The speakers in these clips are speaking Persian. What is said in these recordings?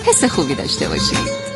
حس خوبی داشته باشید.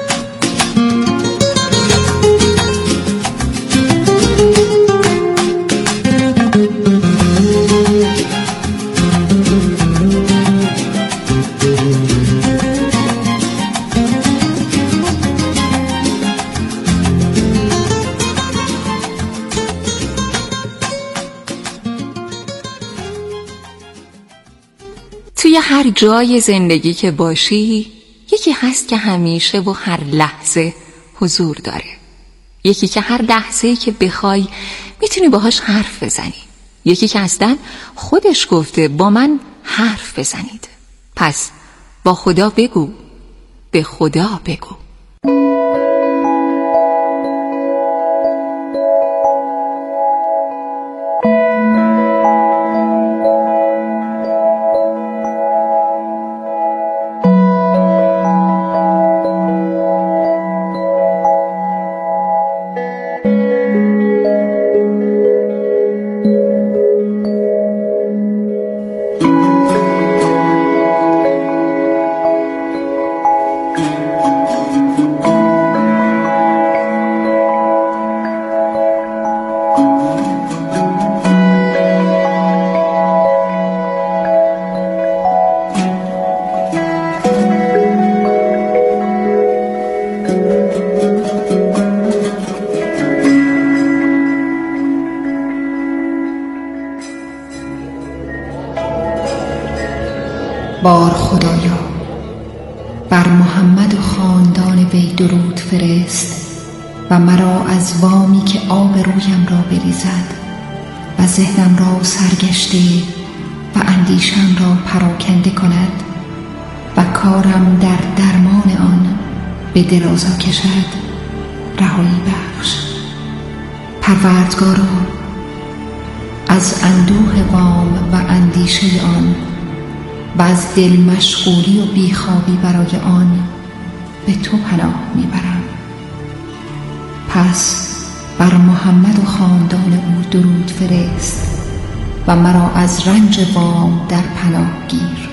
توی هر جای زندگی که باشی یکی هست که همیشه و هر لحظه حضور داره. یکی که هر لحظه‌ای که بخوای میتونی باهاش حرف بزنی. یکی که اصلا خودش گفته با من حرف بزنید. پس با خدا بگو، به خدا بگو. بار خدایا بر محمد و خاندان وی درود فرست و مرا از وامی که آب رویم را بریزد و ذهنم را سرگشته و اندیشم را پراکنده کند و کارم در درمان آن به درازا کشد رهایی بخش. پروردگارا از اندوه وام و اندیشه آن و از دل مشغولی و بیخوابی برای آن به تو پناه میبرم. پس بر محمد و خاندان او درود فرست و مرا از رنج وام در پناه گیر.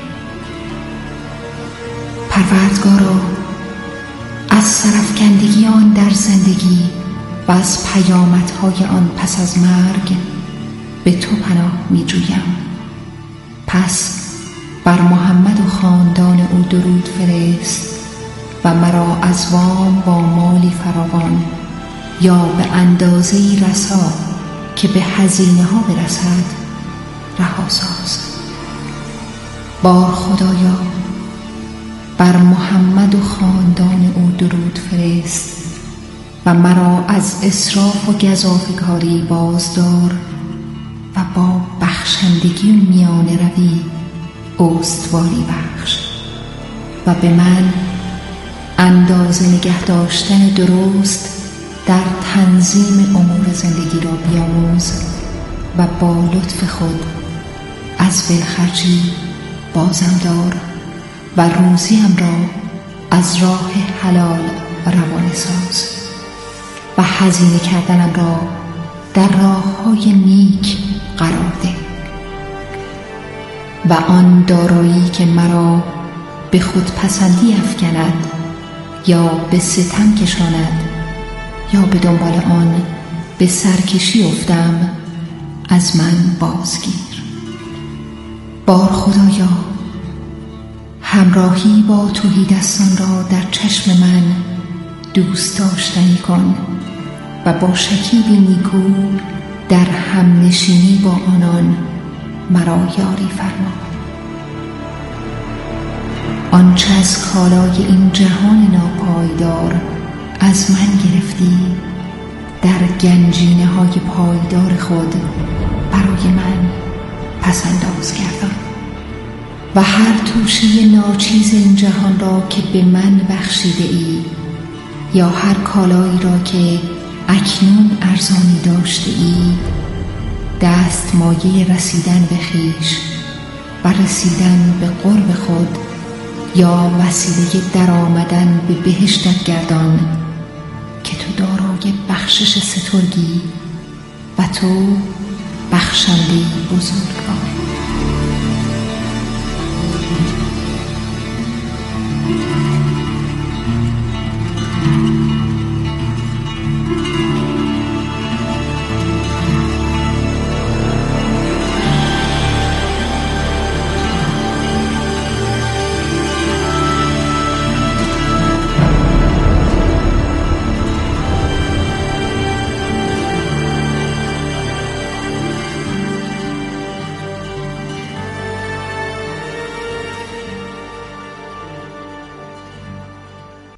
پروردگارا از سرافکندگی آن در زندگی و از پیامدهای آن پس از مرگ به تو پناه میجویم. پس بر محمد و خاندان او درود فرست و مرا از وام با مالی فراوان یا به اندازه‌ای رسا که به هزینه ها برسد رها ساز. بار خدایا بر محمد و خاندان او درود فرست و مرا از اسراف و گزافه‌کاری بازدار و با بخشندگی و میانه روی استواری بخش و به من اندازه نگه داشتن درست در تنظیم امور زندگی را بیاموز و با لطف خود از ولخرجی بازم دار و روزیم را از راه حلال روانه ساز و هزینه کردنم را در راه‌های نیک قرار ده و آن دارایی که مرا به خود پسندی افکند یا به ستم کشاند یا به دنبال آن به سرکشی افتم از من بازگیر. بار خدایا همراهی با تهیدستان را در چشم من دوست داشتنی کن و با شکیبی نیکو در همنشینی با آنان مرا یاری فرما. آنچه از کالای این جهان ناپایدار از من گرفتی در گنجینه های پایدار خود برای من پسنداز گردان و هر توشه ناچیز این جهان را که به من بخشیده ای یا هر کالایی را که اکنون ارزانی داشته ای دست مایه رسیدن به خویش و رسیدن به قرب خود یا وسیله در آمدن به بهشتت گردان که تو دارای بخشش سترگی و تو بخشنده بزرگوار.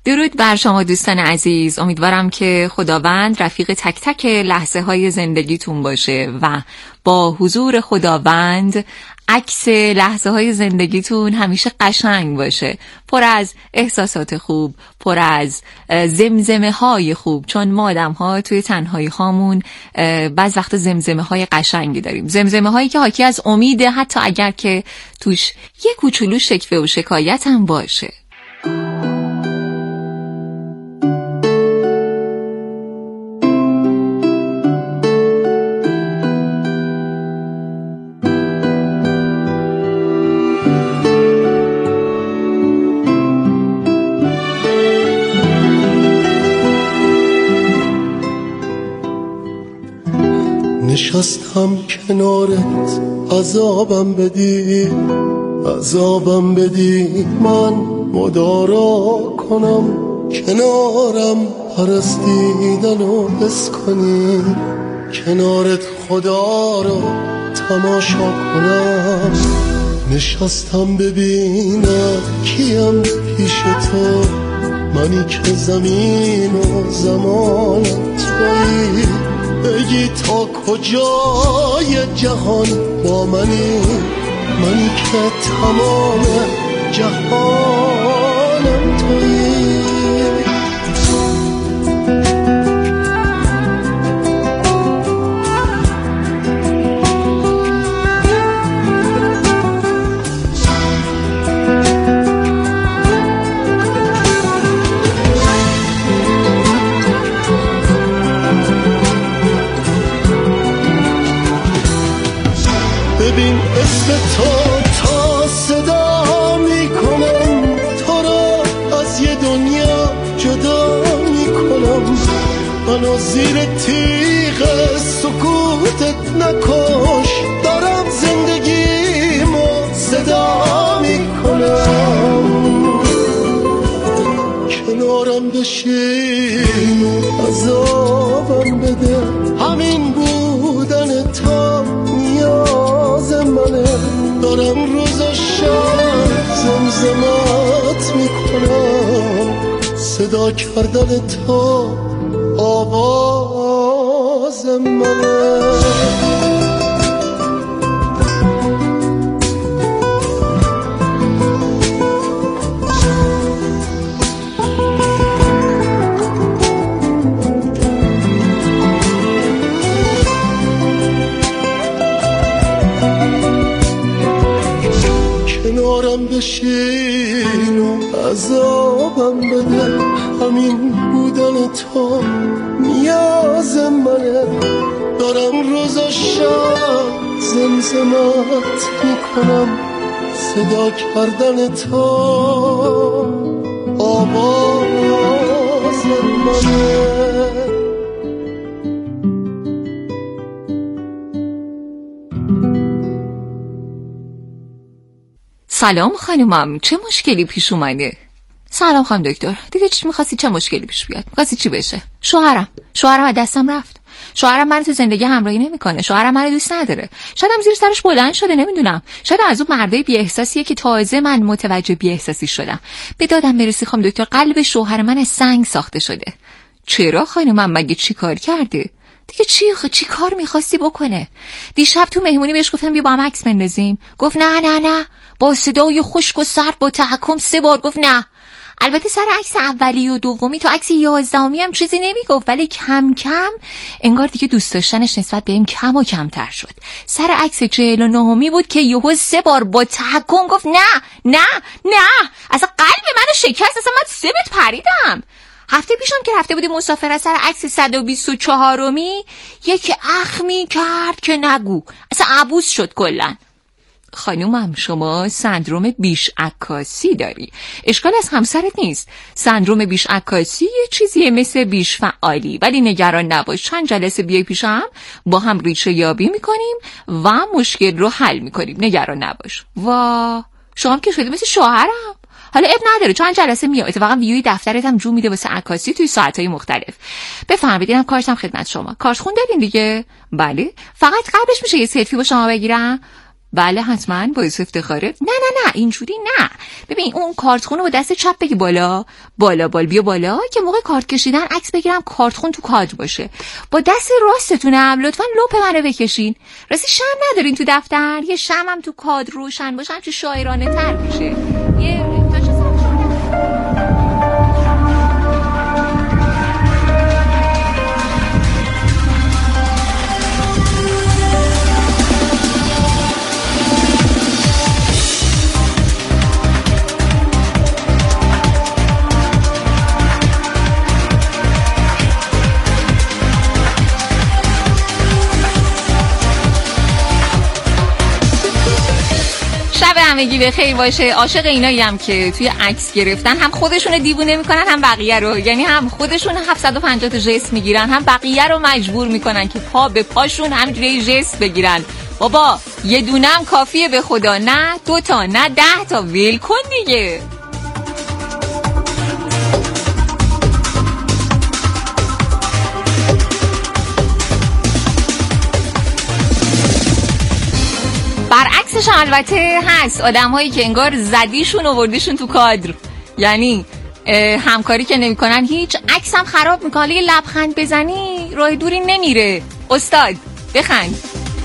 درود بر شما دوستان عزیز. امیدوارم که خداوند رفیق تک تک لحظه های زندگیتون باشه و با حضور خداوند عکس لحظه های زندگیتون همیشه قشنگ باشه، پر از احساسات خوب، پر از زمزمه های خوب، چون ما آدم ها توی تنهایی هامون بعض وقت زمزمه های قشنگی داریم، زمزمه هایی که حاکی از امیده، حتی اگر که توش یه کوچولو شکوه و شکایت هم باشه. نشستم کنارت عذابم بدی من مدارا کنم، کنارم پرستیدن و حس کنی، کنارت خدا رو تماشا کنم. نشستم ببینم کیم پیش تو، منی که زمین و زمان تویی، بگی تا کجای جهان با منی که تمام جهانم تویی. ببین اسم تو تا صدا میکنم، تو را از یه دنیا جدا میکنم، منو زیر تیغ سکوتت نکش، دارم زندگیمو صدا میکنم. کنارم بشین و عذابم بده، همین بودن تا نیاز منه، دارم روز و شب زمزمات میکنم، صدا کردن تا آواز منه. کنارم بشین و عذابم بده، همین بودن تو نیاز منه، دارم روز و شب زمزمات میکنم، صدا کردن تو آواز منه. سلام خانومم، چه مشکلی پیش اومده؟ سلام خانم دکتر، دیگه چی می‌خواستی؟ چه مشکلی پیش بیاد؟ می‌خواستی چی بشه؟ شوهرم از دستم رفت. شوهرم منو تو زندگی همراهی نمی‌کنه. شوهرم منو دوست نداره. شاید هم زیر سرش بلند شده، نمیدونم. شاید از اون مردای بی احساسیه که تازه من متوجه بی احساسی شدم. به دادم برسی خانم دکتر، قلب شوهر من از سنگ ساخته شده. چرا خانومم؟ مگه چی کار کرده؟ دیگه چی کار می‌خواستی بکنه؟ دیشب تو مهمونی بهش گفتم بیا با هم عکس بندازیم. گفت نه، با صدای خشک و سرد با تحکم 3 بار گفت نه. البته سر عکس اولی و دومی تا عکس 11می هم چیزی نمیگفت، ولی کم کم انگار دیگه دوست داشتنش نسبت به این کم و کمتر شد. سر عکس 49می بود که یهو 3 بار با تحکم گفت نه. اصلا قلب منو شکست، اصلا من 3 متر پریدم. هفته پیشم که رفته بودیم مسافرت، سر عکس 124می یک اخمی کرد که نگو، اصلا عبوس شد کلن. خانومم شما سندروم بیش عکاسی داری. اشکال از همسرت نیست. سندروم بیش عکاسی یه چیزیه مثل بیش فعالی، ولی نگران نباش، چند جلسه بیای پیشم با هم ریشه یابی میکنیم و مشکل رو حل میکنیم. نگران نباش. شما که شده مثل شوهرم. حالا اب نداره، چند جلسه میام. اتفاقا ویوی دفترت هم جو میده واسه عکاسی توی ساعتهای مختلف. بفرمایید، اینم کارتم خدمت شما. کارت خون دارین دیگه؟ بله. فقط قبلش میشه یه سلفی با شما بگیرم؟ بله حتما باعث افتخاره. نه اینجوری نه. ببین اون کارتخون رو با دست چپ بگی بالا بیا بالا که موقع کارت کشیدن عکس بگیرم کارتخون تو کادر باشه. با دست راستتونم لطفاً لپ منو بکشین. راستی شمع ندارین تو دفتر؟ یه شمعم تو کادر روشن باشه چه شاعرانه تر میشه. همگی به خیر باشه. عاشق اینایی هم که توی عکس گرفتن هم خودشون دیوونه میکنن هم بقیه رو، یعنی هم خودشون 750 تا ژست میگیرن هم بقیه رو مجبور میکنن که پا به پاشون همینجوری ژست بگیرن. بابا یه دونم کافیه به خدا، نه 2 تا نه 10 تا، ول کن دیگه. برعکسش البته هست آدم‌هایی که انگار زدیشون آوردیشون تو کادر، یعنی همکاری که نمی‌کنن، هیچ عکسم خراب می‌کنه. یه لبخند بزنی راه دوری نمیره. استاد بخند.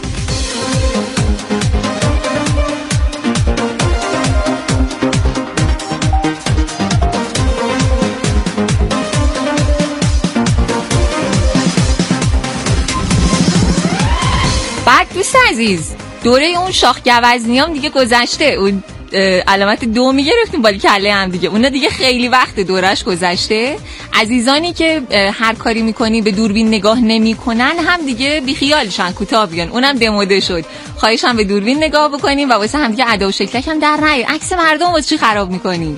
بعد دوست عزیز دوره اون شاخ گوزنیام دیگه گذشته. اون علامت 2 میگرفتیم بالا کله هم دیگه، اونا دیگه خیلی وقت دورش گذشته. عزیزانی که هر کاری میکنی به دوربین نگاه نمیکنن هم دیگه بیخیالشن، کوتاه بیان، اونم دموده شد. خواهشم به دوربین نگاه بکنیم و واسه هم دیگه ادا و شکلک هم در نیار. عکس مردم واسه چی خراب میکنی؟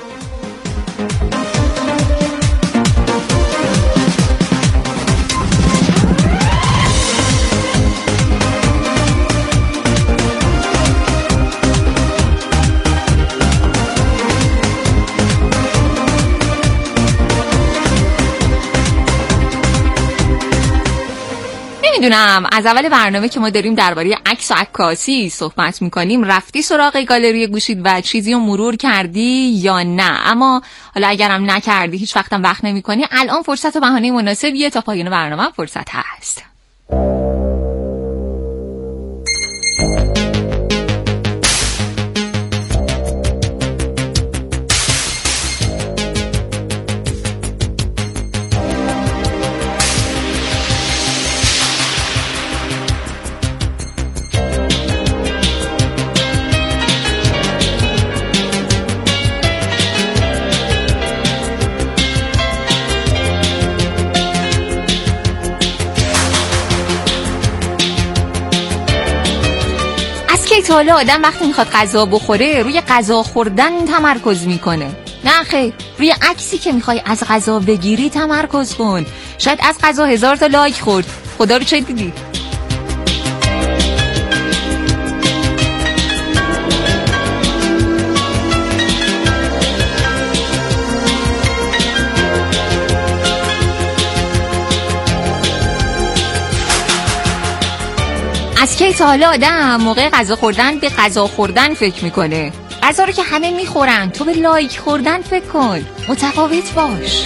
میدونم از اول برنامه که ما داریم درباره عکس و عکاسی صحبت میکنیم رفتی سراغ گالری گوشید و چیزی رو مرور کردی یا نه، اما حالا اگرم نکردی هیچ وقتم وقت نمیکنی، الان فرصت و بهانه مناسبیه تا پایان برنامه فرصت هست. تا حالا آدم وقتی میخواد غذا بخوره روی غذا خوردن تمرکز میکنه؟ نه خیر، روی عکسی که میخوای از غذا بگیری تمرکز کن. شاید از غذا 1000 تا لایک خورد، خدا رو چه دیدی؟ از کی تا حالا آدم موقع غذا خوردن به غذا خوردن فکر میکنه؟ غذا رو که همه میخورن، تو به لایک خوردن فکر کن. متفاوت باش.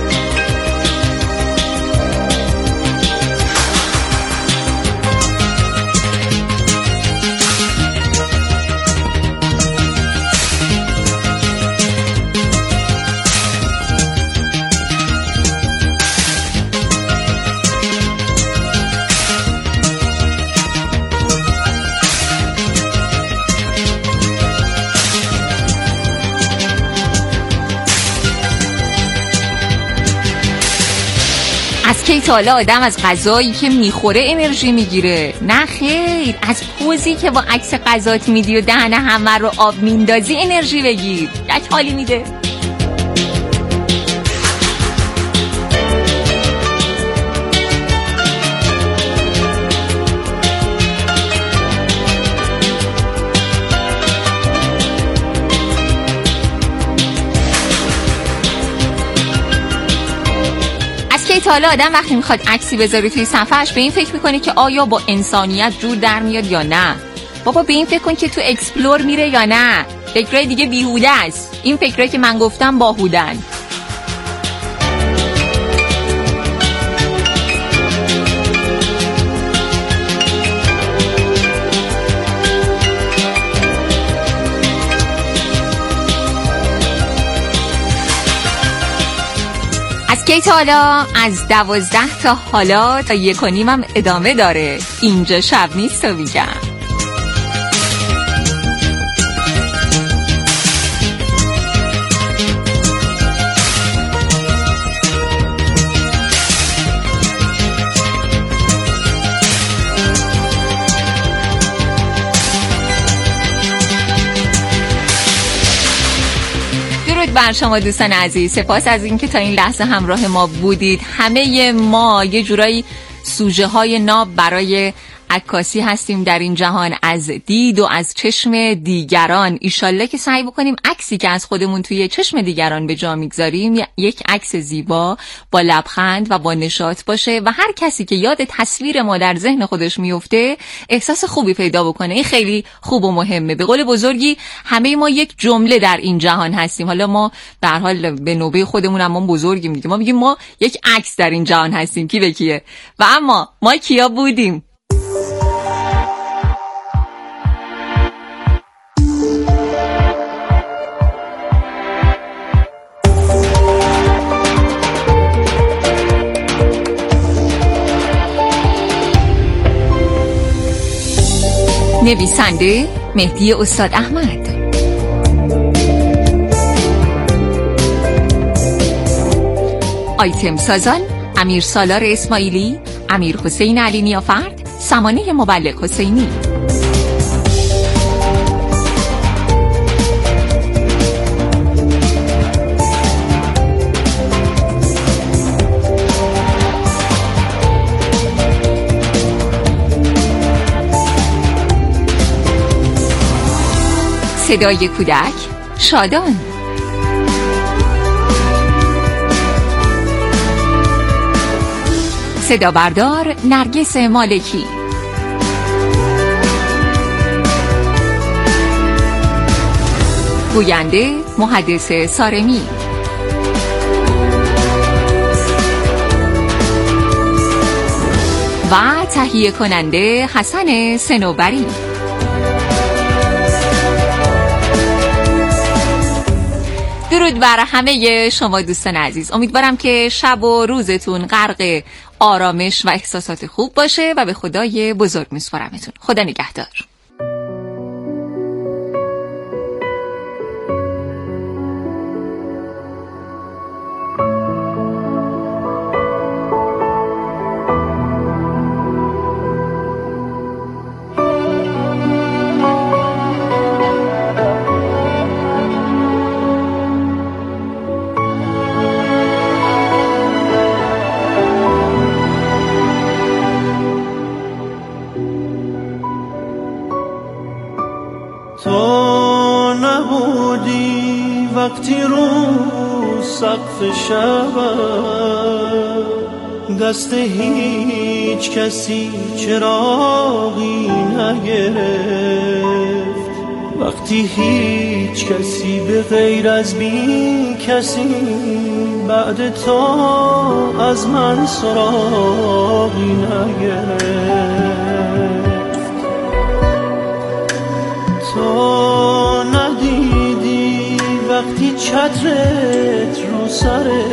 از کی تا حالا آدم از غذایی که میخوره انرژی میگیره؟ نه خیر، از پوزی که با عکس غذات میدی و دهن همه رو آب میندازی انرژی بگیر. یک حالی میده. تا حالا آدم وقتی میخواد عکسی بذاره توی صفحه‌اش به این فکر میکنه که آیا با انسانیت جور در میاد یا نه؟ بابا به این فکر کن که تو اکسپلور میره یا نه. فکرای دیگه بیهوده است. این فکرایی که من گفتم باهودن. از کی تا حالا؟ از 12 تا حالا تا 1:30 هم ادامه داره. اینجا شب نیست و میگم. بر شما دوستان عزیز، سپاس از اینکه تا این لحظه همراه ما بودید. همه ما یه جورایی سوژه های ناب برای عکاسی هستیم در این جهان، از دید و از چشم دیگران. ایشالله که سعی بکنیم عکسی که از خودمون توی چشم دیگران به جا میگذاریم یک عکس زیبا با لبخند و با نشاط باشه و هر کسی که یاد تصویر ما در ذهن خودش میفته احساس خوبی پیدا بکنه. این خیلی خوب و مهمه. به قول بزرگی همه ما یک جمله در این جهان هستیم. حالا ما به هر حال به نوبه خودمون هم بزرگیم دیگه. ما میگیم ما یک عکس در این جهان هستیم. کی به کیه؟ و اما ما کیا بودیم؟ نویسنده مهدی استاد احمد، آیتم سازان امیر سالار اسماعیلی، امیر حسین علی نیافرد، سمانه مبلغ حسینی. صدای کودک شادان، صدا بردار نرگس مالکی، گوینده محدث سارمی، و تهیه کننده حسن سنوبری. درود بر همه شما دوستان عزیز. امیدوارم که شب و روزتون غرق آرامش و احساسات خوب باشه و به خدای بزرگ میسپارمتون. خدا نگهدار. تو نبودی وقتی رو سقف شب دست هیچ کسی چراغی نگرفت، وقتی هیچ کسی به غیر از بی کسی بعد تو از من سراغی نگرفت. تو ندیدی وقتی چترت رو سره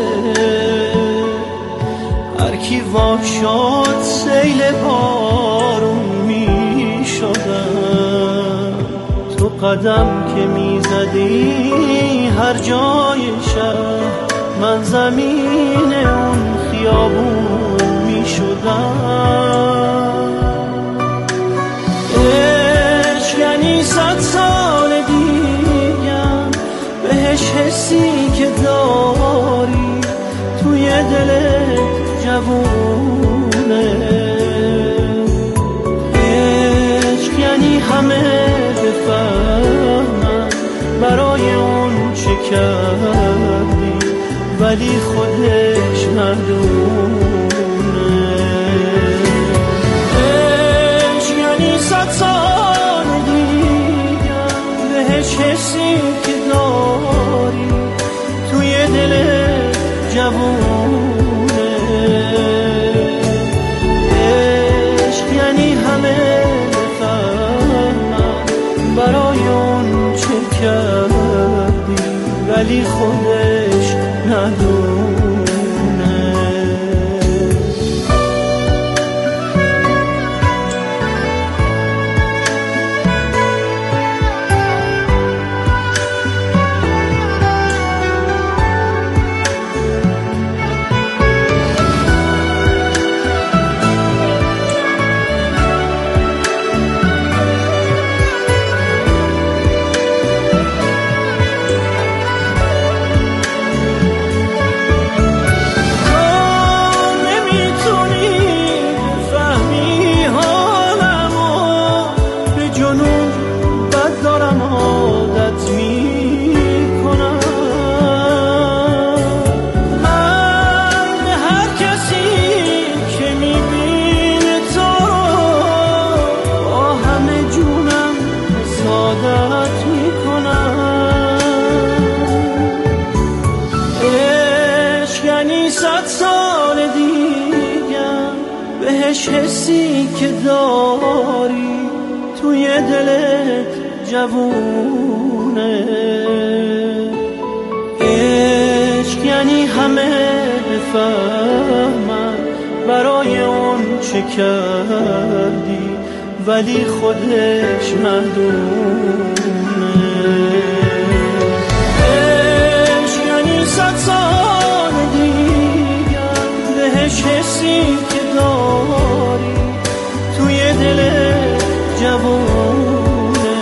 هر کی وا شد سیل بارون می شدن، تو قدم که می زدی هر جای شهر من زمین اون خیابون می شدم. یعنی 100 سال دیگم بهش حسی که داری توی دلت جوونه. عشق یعنی همه بفهمن برای اون چه کردی ولی خودش ندونه. عشق یعنی 100 سال حسی که داری توی دل جوونه. عشق یعنی همه بفهمن برای اون چه کردی ولی خودش ندونه. حسی که داری توی دلت جوونه. عشق یعنی همه بفهمن برای اون چه کردی ولی خودش ندونه. عشق یعنی 100 سال دیگر بهش حسی که داری توی دل جوونه.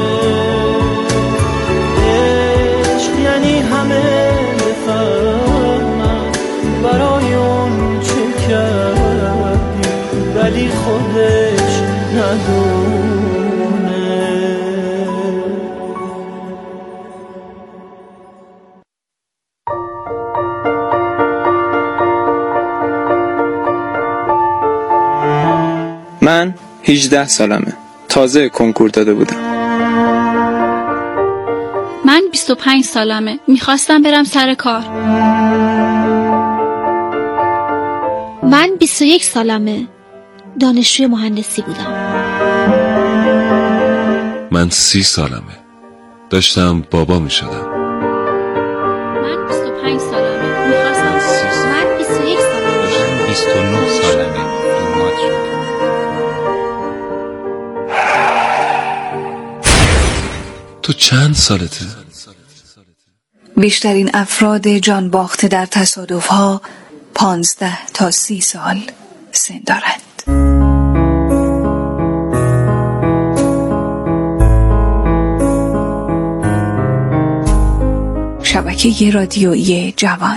عشق یعنی همه بفهمن برای اون چه کردی ولی خودش ندونه. من 18 سالمه. تازه کنکور داده بودم. من 25 سالمه. میخواستم برم سر کار. من 21 سالمه. دانشجوی مهندسی بودم. من 30 سالمه. داشتم بابا میشدم. من 25 سالمه. میخواستم. من 21 سالمه. داشتم 29 سالمه. دومات شدم. تو چند سالته؟ بیشترین افراد جان باخته در تصادف‌ها 15 تا 30 سال سن دارند. شبکه رادیویی جوان.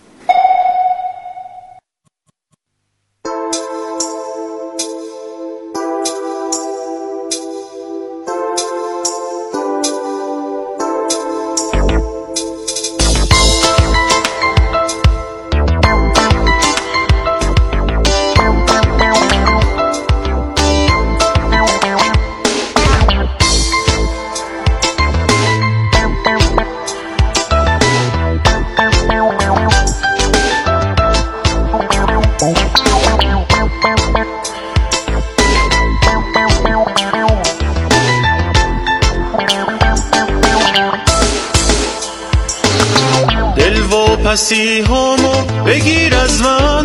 پسی همو بگیر از من،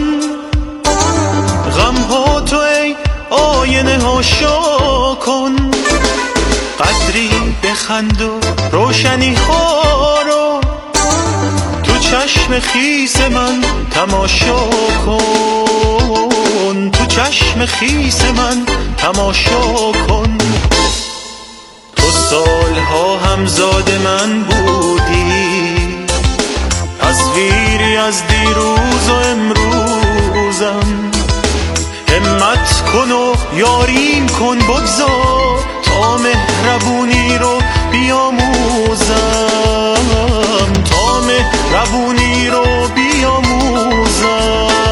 غم ها تو ای آینه ها شا کن، قدری بخند و روشنی ها رو تو چشم خیس من تماشا کن، تو چشم خیس من تماشا کن. تو سالها همزاد من بودی، تصویری از دیروز و امروزم. همت کن و یاریم کن، بگذار تا مهربونی رو بیاموزم، تا مهربونی رو بیاموزم.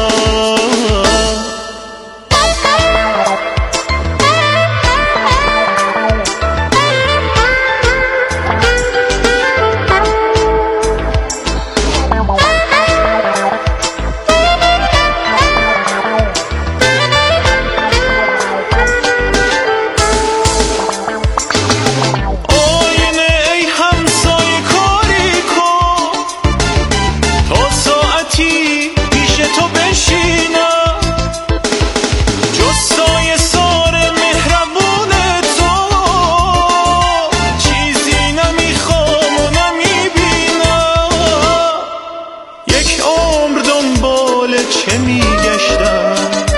یک عمر دنبال چه میگشتم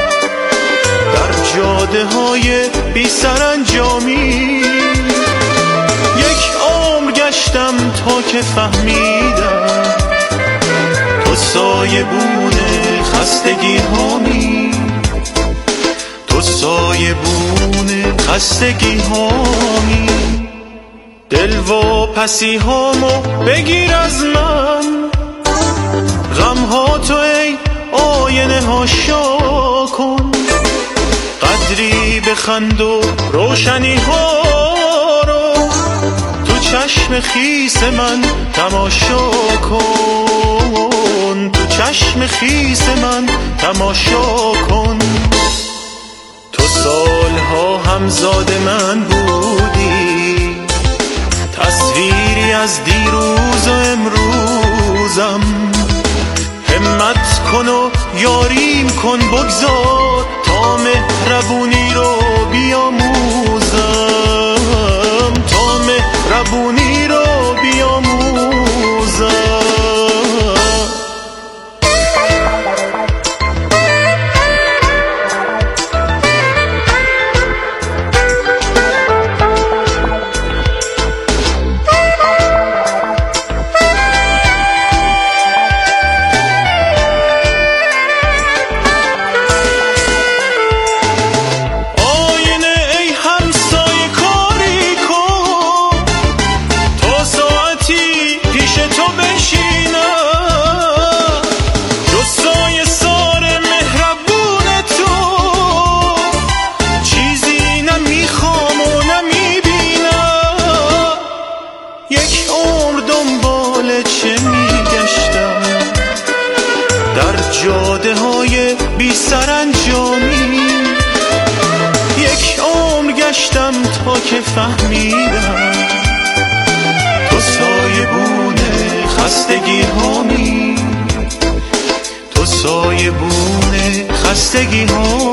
در جاده های بی سرانجامی. یک عمر گشتم تا که فهمیدم تو سایبون خستگی هامی، تو سایبون خستگی هامی. دل و پسی هامو بگیر از من، غم ها تو ای آینه ها شا کن. قدری بخند و روشنی ها رو تو چشم خیس من تماشا کن، تو چشم خیس من تماشا کن. تو سالها همزاد من بودی، تصویری از دیروز و امروزم. همت کن و یاریم کن، بگذار تا مهربونی رو بیاموزم، تا مهربونی رو بیاموزم. جاده های بی سرانجامی. یک عمر گشتم تا که فهمیدم تو سایبون خستگی هامی، تو سایبون خستگی هامی.